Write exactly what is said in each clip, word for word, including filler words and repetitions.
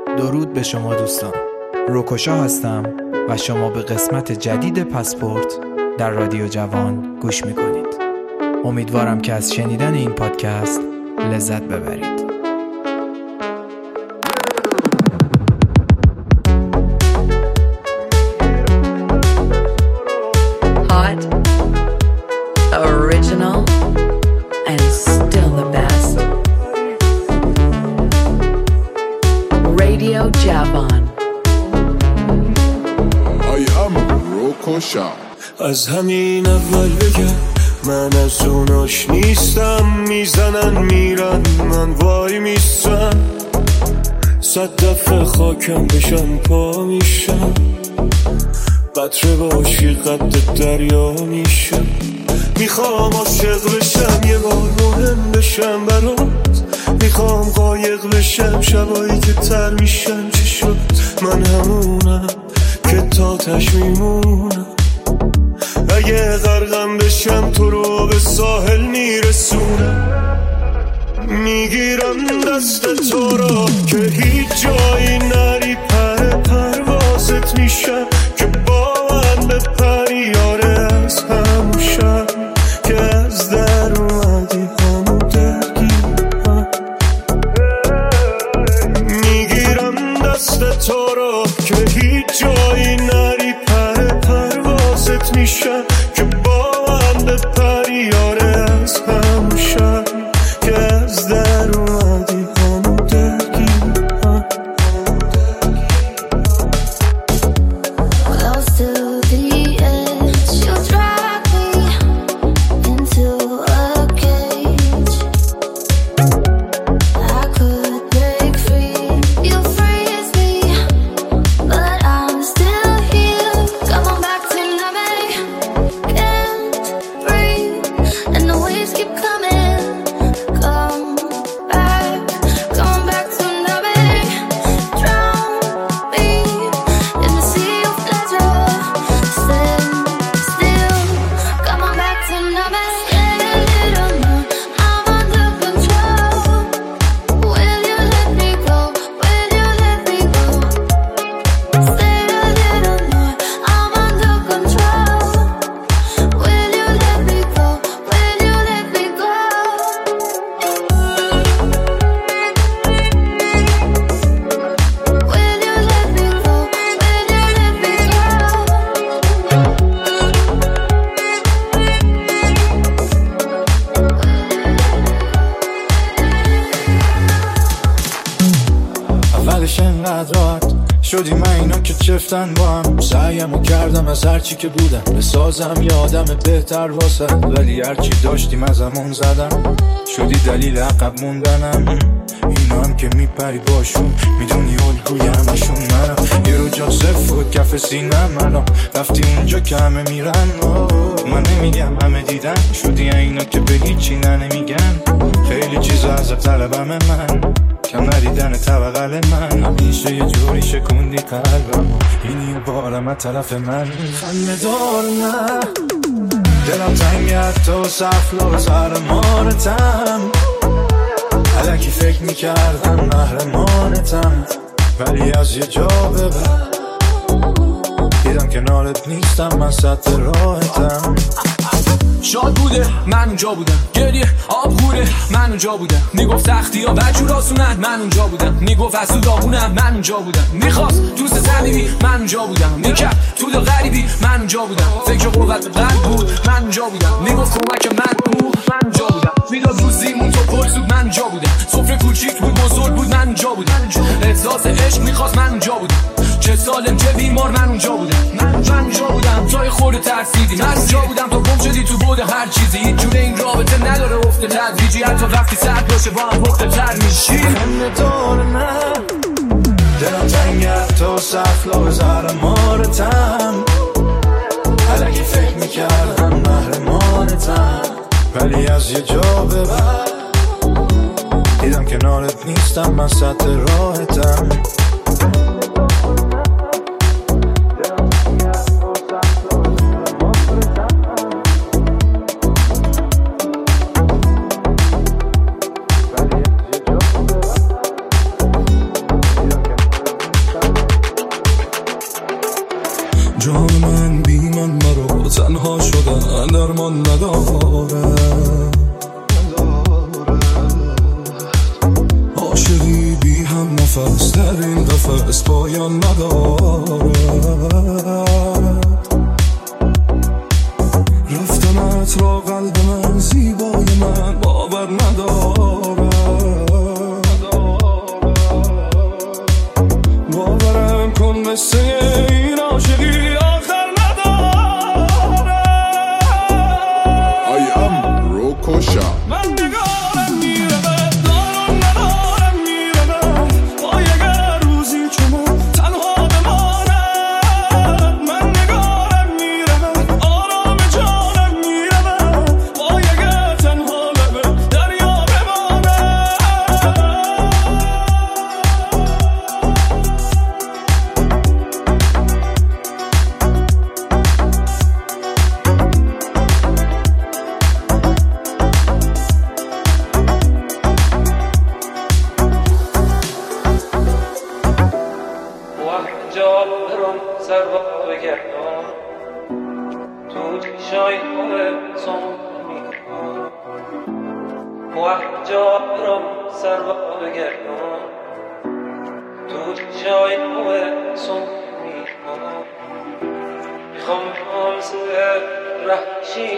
درود به شما دوستان، روکوشا هستم و شما به قسمت جدید پاسپورت در رادیو جوان گوش میکنید. امیدوارم که از شنیدن این پادکست لذت ببرید. Hot, original, and still the best. Radio Javan. I am روکوشا. از همین اول بگم من از اوناش نیستم، میزنن میرن من وای میستم، صد دفعه خاکم بشن پا میشم، قطره باشی قد دریا میشم، میخوام عاشق بشم یه بار مهم بشم برات، میخوام قایق بشم شبایی که تر میشم، چی شد من همونم که تاتش میمونم، اگه غرقم بشم تو رو به ساحل میرسونم، میگیرم دست تو رو که هیچ جایی نری، پر پروازت میشم که با من بپری، یاره از همون شب که از در اومدی همون درگیرم، میگیرم دست تو رو که هیچ جایی نری، پر پروازت میشم که با من بپری، یاره از همون شب که از در اومدی همون درگیرم. Close to the edge, you drag me into a cage. I could break free, you freeze me, but I'm still here. Come on back to me, can't breathe, and the waves keep coming. Come back, come back to me, drown me in the sea of pleasure. Stand still, come on back to me. Stay a little more, I'm under control. Will you let me go? Will you let me go? Stay a little more, I'm under control. Will you let me go? Will you let me go? Will you let me go? Will you let me اولش انقدر راحت شدی من اینا که چفتن با هم، سعیمو کردم از هرچی که بودم بسازم یه آدم بهتر واسه، ولی هرچی داشتیم از همون زدم، شدی دلیل عقب موندنم، اینا هم که میپری باشون میدونی الگوی همشون منم، یه رو جا صفر و کف سینم الان رفتی اونجا که همه میرن، من نمیگم همه دیدن، شدی اینا که به هیچی نه نمیگن، خیلی چیزا از طلبم من کم ندیدن طبقل من، همیشه یه جوری شکوندی قلبم، اینی بارم از طرف من، خنده دار نه دلم تنگه تو سفلا به سر مارتم، الکی فکر میکردم محرمانتم، ولی از یه جا به بعد دیدم کنارت نیستم، من سطح راحتم. شاد بوده من اونجا بودم، گریه آب خوره من اونجا بودم، میگفت سختی ها بجور آسونن من اونجا بودم، میگفت از تو داغونم من اونجا بودم، میخواست دوست صمیمی من اونجا بودم، میکرد تو دل غریبی من اونجا بودم، فکر قوت قلب بود من اونجا بودم، میگفت کمک من بود من اونجا بودم، میداد روزیمون تو پر زود من اونجا بودم، سفره کوچیک بود بزرگ بود من اونجا بودم، احساس عشق میخواست من اونجا بودم، چه سالم چه بیمار من اونجا بودم، من اونجا بودم جای خورده ترسیدی، من اونجا بودم تو گم شدی تو بود هر چیزی، هیچ جون این رابطه نداره افته تدریجی، حتی وقتی سرد باشه با هم پخته تر میشی، همه دار نه دلم تنگه تو سفلا به زهر مارتم، الکی فکر میکردم محرمانتم، ولی از یه جا به بعد دیدم کنارت نیستم، من سطح راحتم. پایان ندارد. عاشقی بی هم نفس در این قفس پایان ندارد. رفتنت را قلب من زیبای من باور ندارد. باورم کن مثل این عاشقی آخر ندارد. I am Rokosha. من نگارم میره به دارم ندارم میره به وای اگر روزی چون تنها بمانم. من نگارم میره به آرام جانم میره به وای اگر تنها لبه دریا بمانم. جابرم سر با بگردم تو چشای خواه سم میکنم. جابرم سر با بگردم تو چشای خواه سم میکنم. میخوام همسه رحشی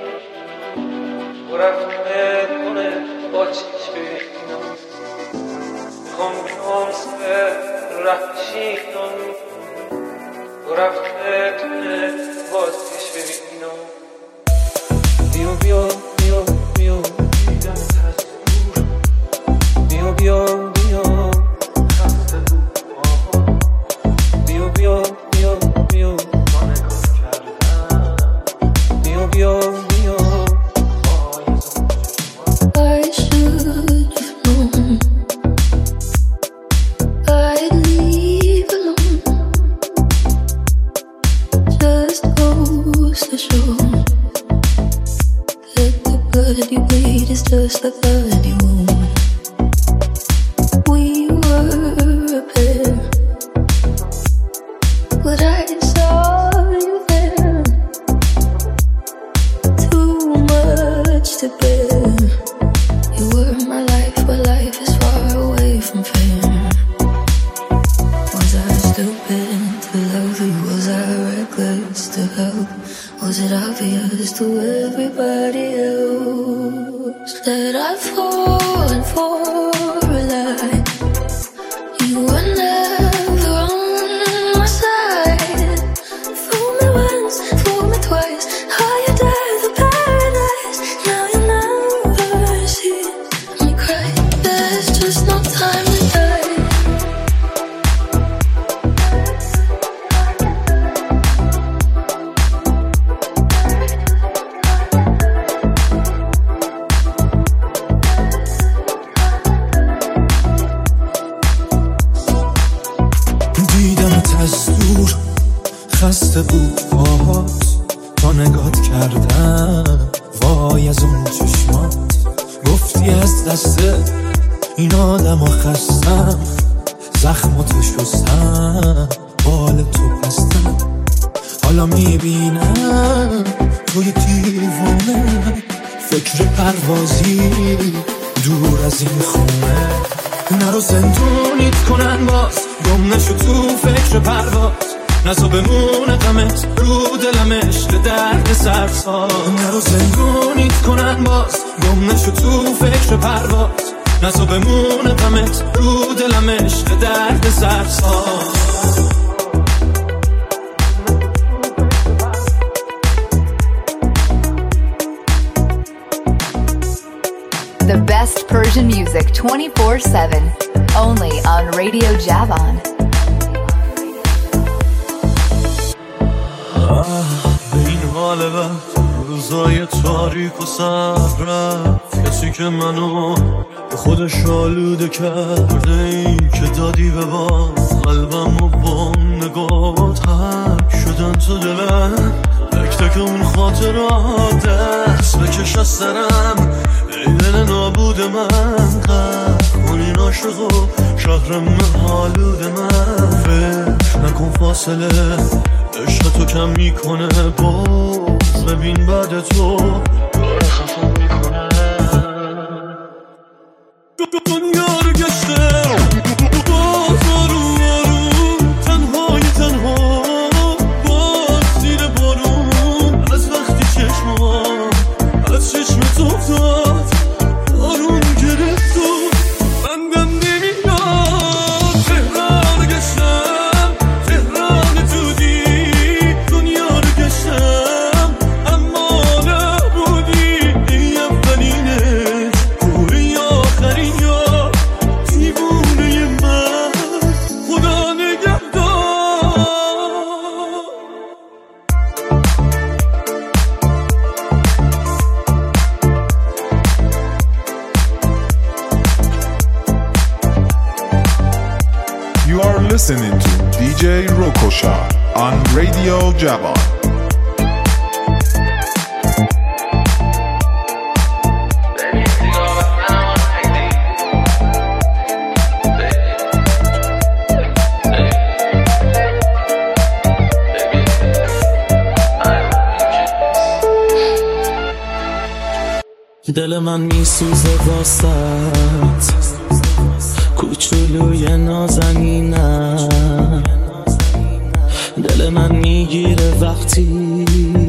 و رفته کنه با چشم ببینم. میخوام همسه رحشی و رفته کنه با چشم ببینم. بیو بیو بیو بیو دیدم تصور. بیو بیو بیو خسته بود. بیو بیو بیو بیو با نگاه کردم. بیو بیو بیو I should have known I'd leave alone. Just goes to show that the blood you bleed is just the blood you own. We were a pair, but I saw you there. Too much to bear. You were my life, but life is far away from fair. Was I stupid to love you? Was I reckless to help? Was it obvious to everybody else that I've fallen for a lie? You were never on my side. Fool me once, fool me twice. Higher death of paradise. Now you never see me cry. There's just no time to die. دیدمت از دور خسته بود باهات تا نگات کردم. وای از اون چشمات گفتی از دست این آدم و خستم. زخماتو شستم بال تو پستم. حالا میبینم توی دیوانه فکر پروازی دور از این خونه. نرو زندونیت کنن باز گم نشو تو فکر پرواز. نزا بمونه غمت رو دلم عشق درد سرساز. نرو زندونیت کنن باز گم نشو تو فکر پرواز. نزا بمونه غمت رو دلم عشق درد سرساز. The best Persian music twenty-four seven, only on Radio Javan. به این حال وقت روزای تاریک و سبز رفت. کسی که منو به خودش آلوده کرده. ای که دادی به باد قلبم و با نگات حک شدن تو دلم. تک تک اون خاطرات دست بکش از سرم. ای دل نابود من قد کنین عاشق و شهر محالود من. فکر نکن فاصله، عشق تو کم میکنه باز ببین بعد تو داره خفم میکنه. دنیا رو گشتم باز آروم آروم، تنهای تنها باز زیر بارون، از وقتی چشمام از چشم تو افتاد آروم گرفت و بندم نمیاد. تهران گشتم تهران تودی، دنیا رو گشتم اما نبودی. ای اولینش پوری آخرین یا دیوونه من، خدا نگهدار. You are listening to دی جی Rokosha on Radio Javan. دل من میسوزه واسط، کوچولوی نازنینم. دل من میگیره وقتی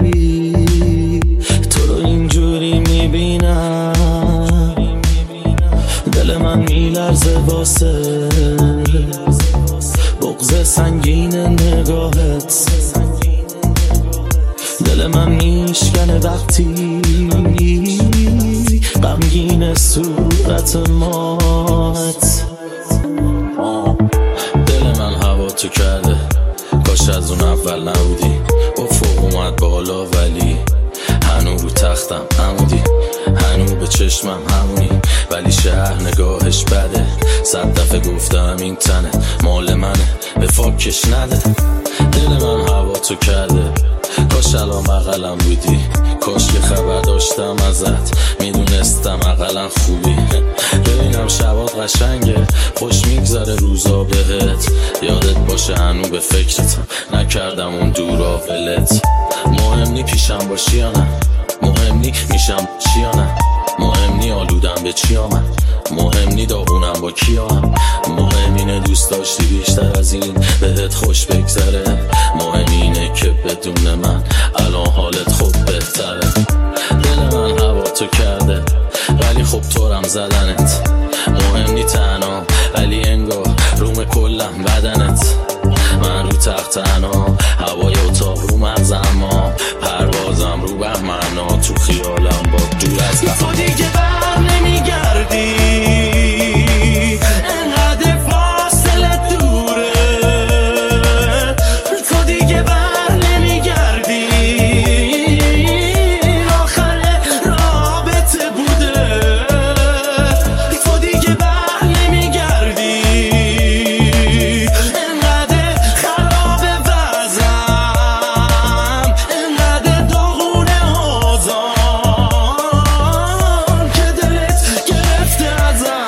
تو رو اینجوری میبینم. دل من میلرزه واسه بغض سنگین نگاهت. دل من میشکنه وقتی غمگین صورت مات. دل من هوا تو کرده، کاش از اون اول نبودی. افق اومد بالا ولی هنو رو تختم همودی، هنو به چشمم همونی. ولی شهر نگاهش بده، صد دفعه گفتم این تنه مال منه، به فاکش نده. دل من هوا تو کرده، کاش الان بغلم بودی. کاش که خبر داشتم ازت، میدونستم اقلا خوبی. ببینم شبات قشنگه، خوش میگذره روزا بهت. یادت باشه هنو به فکرتم، نکردم اون دورا ولت. مهم نی پیشم باشی یا نه، مهم نی میشم چی یا نه، مهم نی آلودم به چی آمد، مهم نی داغونم با کیام. مهم اینه دوست داشتی بیشتر از این بهت خوش بگذره. مهم اینه که بدون من الان حالت خوب بهتره. دل من هوا تو کرده ولی خب طورم زدنت. مهم نی تنها ولی انگار روم کلم بدنت. من رو تخت تنها، هوای اتاق رو مغزم، اما پروازم رو بهمنا. تو خیالم با دور از تو دیگه بر نمیگردی، انقدر فاصله دوره. تو دیگه بر نمیگردی، آخر رابطه بوده. تو دیگه بر نمیگردی، انقدر خراب وضعم، انقدر داغونه آزام که دلت گرفته ازم.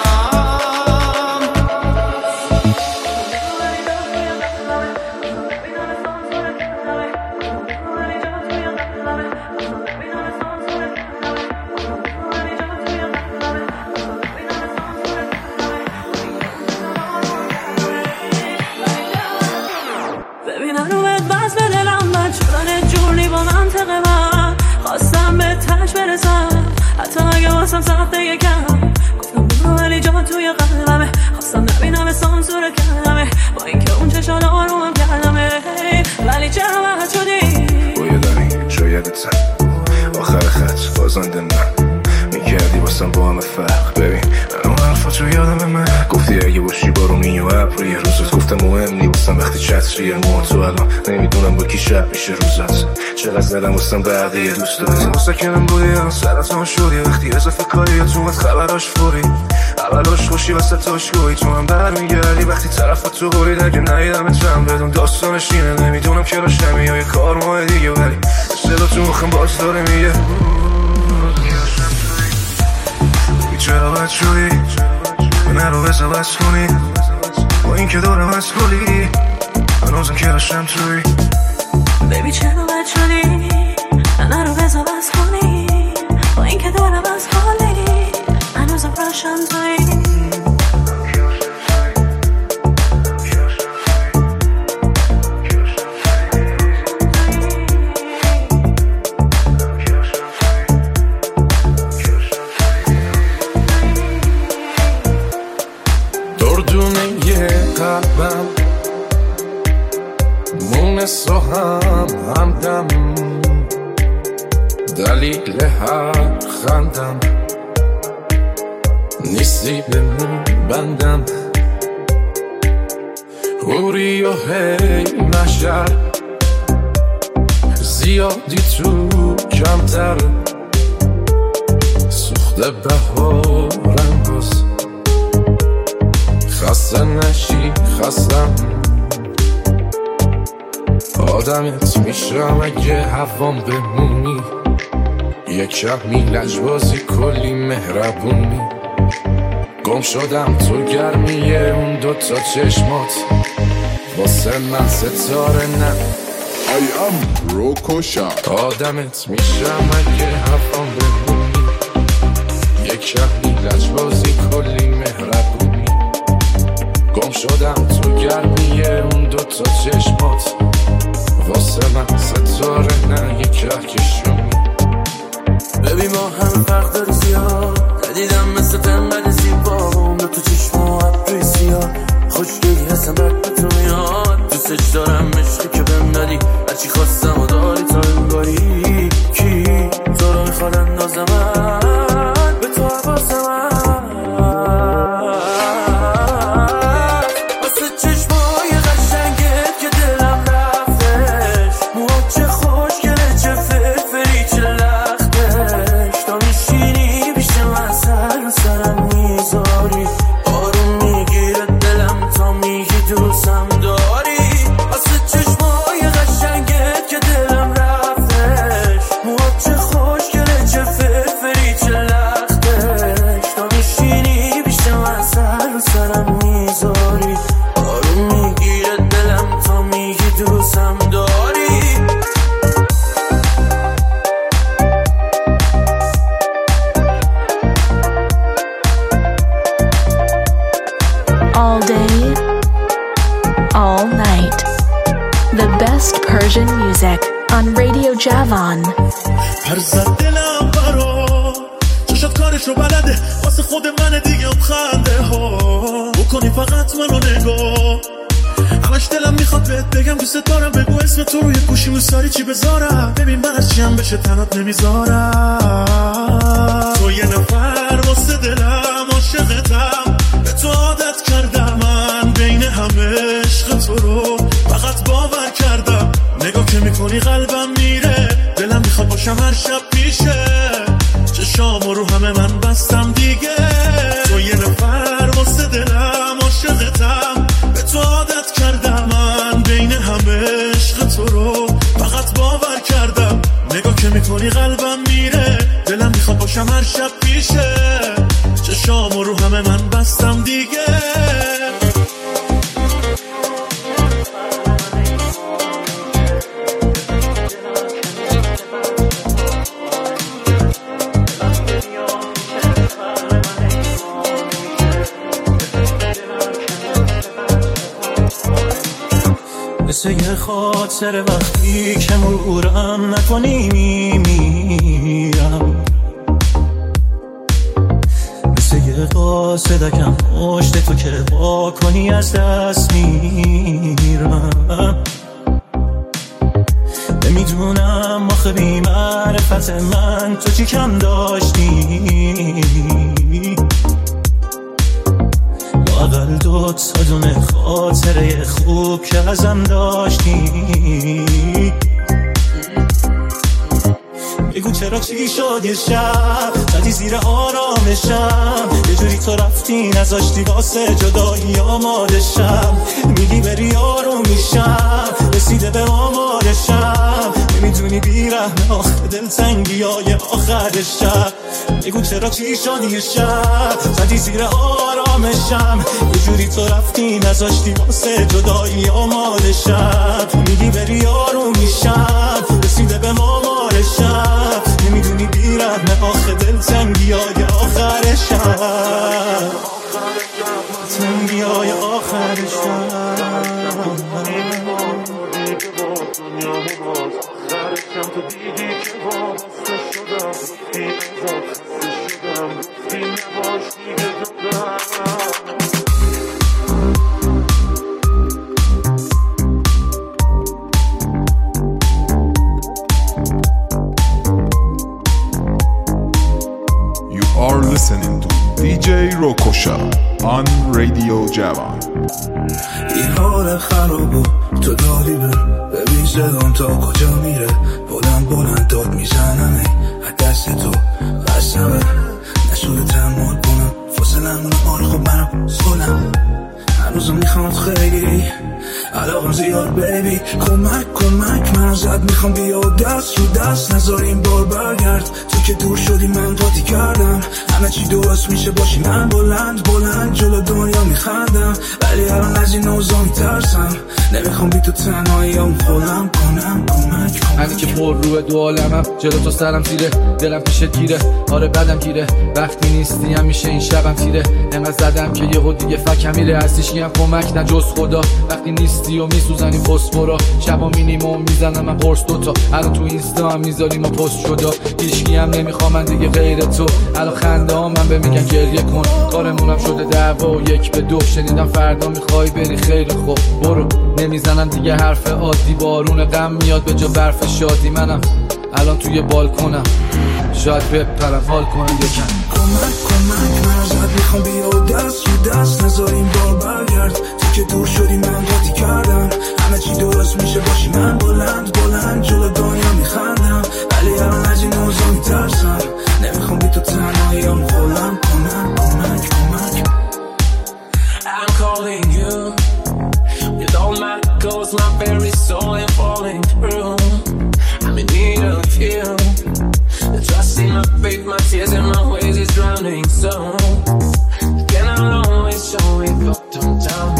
ببینن رو بهت بس به دلم من شدن جوری با منطق من. خواستم به تش برسم حتی اگه واسم سخته یکم. گفتم برو ولی جا توی قلبمه، خواستم نبینم سانسور کردمه. با اینکه اون چشان آرومم کردمه ولی چه وقت شدی بایه داری شایدت سن آخر خط بازنده من میکردی واسم با همه فرق. ببین اون حرفات رو یادم من گفتی اگه باشی بارونی و ابر یه روزت. گفتم مهم نی واسم وقتی چتریه ما تو الان نمیدونم با کی شب میشه روزت. چقدر زدم واسم بقیه دوست داری مسکنم بودی الان سرطان شدی. وقتی اضافه کاری یا تو اومد خبراش فوری اولش خوشی واسه تاش گویی تو هم برمیگردی. وقتی طرفت تو برید اگه نیدم چند بدون داستانش اینه. نمیدونم که راش نمیای یه کار ماه دیگه ولی صدا تو مخم باز داره میگه چرا بد شدی منو بزا بس کنی با این که دارم از کلی منو هنوزم که هاشم توی بیبی چرا بد شدی من رو بزا بس کنی با این که دارم از حالی هنوزم راشم توی دردونه یه قلبم مونس و هم همدم دلیل هر خندم نیستی به مون بندم هوری و هی محشر زیادی تو کمتر سوخته بهارم باز خسته نشی خستم آدمت میشم اگه هوام بمونی یک کمی لجبازی کلی مهربونی گم شدم تو گرمیه اون دوتا چشمات واسه من ستاره نه I am روکوشا آدمت میشم اگه هوام بمونی یک کمی لجبازی کلی مهربونی گم شدم تو گرمیه اون دوتا چشمات واسه من ستاره نه یک کهکشونی ببین ما هم فرق داری زیاد ندیدم مثل تنقل زیبا اون دو تو چشم و عبری سیاه خوشگلی هستم بد به تو میاد دوستش دارم عشقی که بهم دادی هرچی خواستم و داری تا انگاری کی تو رو میخواد اندازه من به تو حواس من واسه چشمای قشنگت که دلم رفتش موها چه خوشگله چه فرفری چه لختش تا میشینی پیش من سر و سرم میذاری آروم میگیره دلم تا میگی دوستم داری واسه چشمای قشنگت که دلم رفتش موها چه خوشگله چه فرفری چه لختش تا میشینی پیش من سر و سرم میذاری آروم میگیره دلم تا میگی دوستم داری All day, all night. The best Persian music on Radio Javan. هر زد دلم برا چشات کارشو بلده واسه خود من دیگه خنده ها بکنی فقط منو نگاه همش دلم میخواد بهت بگم دوست دارم بگو اسم تو روی گوشی موساری چی بذارم ببین من از چیم بشه تنات نمیذارم تو یه نفر واسه دلم عاشقتم به تو عادت کردم من بین همه عشق تو رو فقط باور کردم نگاه که میکنی قلبم میره دلم میخواد باشم هر شب پیشه چشامو رو همه من بستم دیگه تو یه نفر واسه دلم عاشقتم به تو عادت کردم من بین همه عشق تو رو فقط باور کردم نگاه که میکنی قلبم میره دلم میخواد باشم هر شب پیشه چشامو رو همه من بستم دیگه مثل یه خاطر وقتی که مرورم نکنی میمیرم مثل یه قاصدکم پشت تو که با کنی از دست میرم نمیدونم آخه بی معرفت من تو چی کم داشتی لااقل دو تا دونه خاطره خوب که ازم داشتی بگو چرا چی شد یه شب زدی زیر آرامشم یه جوری تو رفتی نذاشتی واسه جدایی آمادشم میگی بری آروم میشم رسیده به آمادشم نمیدونی نمیدونی بیرحم آخه دلتنگی های آخر شب بگو چرا چیشانی شب زدی زیر آرامشم یه جوری تو رفتی نذاشتی واسه جدایی آمال شب میگی بری آروم میشم رسیده به مامال شب نمیدونی بیرحم آخه دلتنگی های آخر شب تنگی های آخر شب خرشم تو دیدی که وابسته شدم گفتی ازاد خسته شدم گفتی نباش دیگه دادم You are listening to دی جی Rokosha on Radio Javan. این حال خرابو تو داری بر ببین صدام تا کجا میره بلند بلند داد میزنم از دست تو قسمه نشده تحمل کنم فاصله مونه آره خب منم سولم هنوزم میخوام خیلی علاقم زیاد بیبی کمک کمک من ازت میخوام بیا دست رو دست نذار این بار برگرد تو که دور شدی من قاطی کردم همه چی درست میشه باشی من بلند بلند جلو دنیا میخندم ولی الان از این اوضاع میترسم نمیخوام بی تو تنهایی هم خودم کنم کمک کمک همین که پر روی دو عالمم جلو تو سرم تیره دلم پیشت گیره آره بدم گیره وقتی نیستی هم میشه این شبم تیره انقدر زدم که یهو دیگه فکم میره هستیش هم کمک نه جز خدا وقتی نیستی و میسوزنی فسفورا شبا مینیمم میزنم من قرص دوتا الان تو اینستا هم میذاریم و پست شدا هیچکی هم نمیخوام من دیگه غیر تو الان خنده ها من به میگن گریه کن کارمونم شده دعوا و یک به دو شنیدم فردا میخوای بری خیلی خوب برو نمیزنم دیگه حرف عادی بارون غم میاد به جا برف شادی منم الان توی بالکنم شاید بپرم حال کنم یکم کمک کمک من ازت میخوام بیا دست رو دست نذار این بار برگرد تو که دور شدی من قاطی کردم همه چی درست میشه باشی من بلند بلند جلو دنیا میخندم ولی الان از این اوضاع میترسم نمیخوام بی تو تنهایی هم خودم کنم کمک کمک I'm calling you with all my goals my very soul and falling through I'm in need of you the trust in my faith my tears and my ways is drowning so again I'll always show it up downtown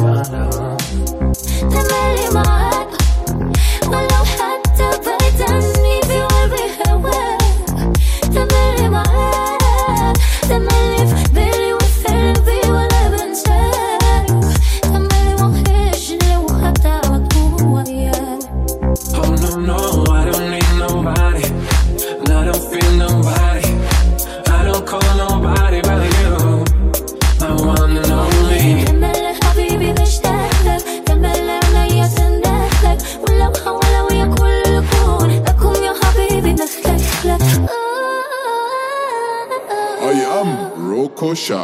تملي معاك ولو حتى بعيد عني في قلبي هواك تملي معاك تملي في بالي وفي قلبي ولا بنساك تملي وحش لو حتى بكون وياك oh no no I don't need nobody and I don't feel nobody I don't call nobody but you my one and only تملي حبيبي بشتاق لك تملي عينيا تندهلك ولو حاولوا يا كل كون لكم يا حبيبي نخلك لك I am Rokosha.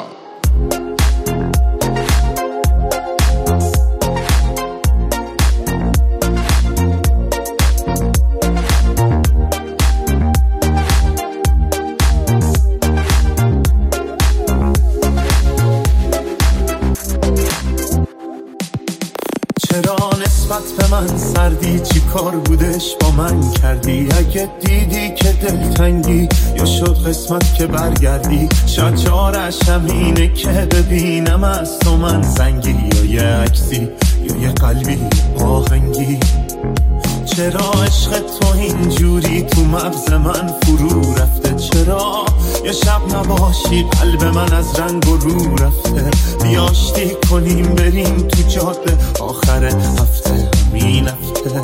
چرا نسبت به من سردی چی کار بودش با من کردی اگه دیدی که دلتنگی یا شد قسمت که برگردی شاید چارش همینه که ببینم از تو من زنگی یا یه عکسی یا یه قلبی آهنگی چرا عشق تو اینجوری تو مغز من فرو رفته چرا یه شب نباشی قلب من از رنگ و رو رفته بیاشتی کنیم بریم تو جاده آخر هفته همین هفته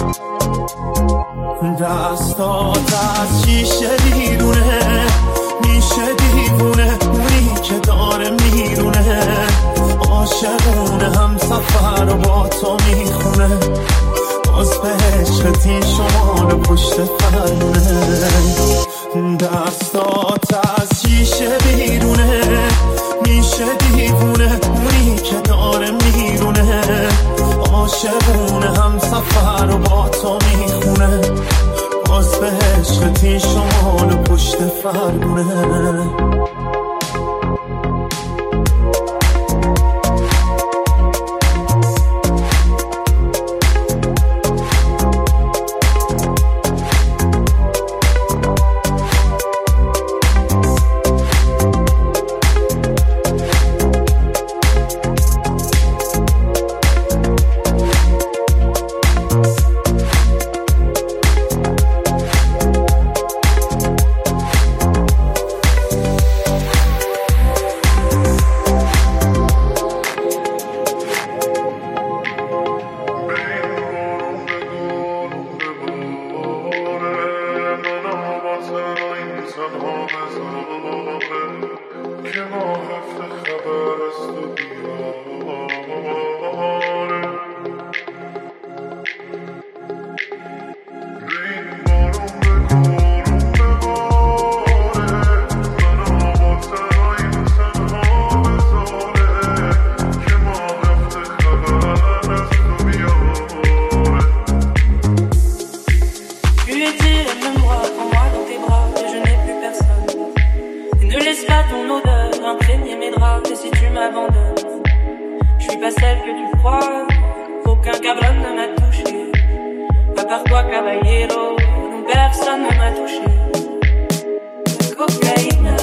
دستات از شیشه بیرونه میشه دیوونه اونی که داره میرونه عاشقونه هم سفر و با تو میخونه باز به عشقت این شمال پشت فرمونه دستات از شیشه بیرونه میشه دیوونه اونی که داره میرونه عاشقونه هم سفر و با تو میخونه باز به عشقت این شمال پشت فرمونه aucun cabron ne m'a touché. À part toi, caballero, personne ne m'a touché. La cocaïne.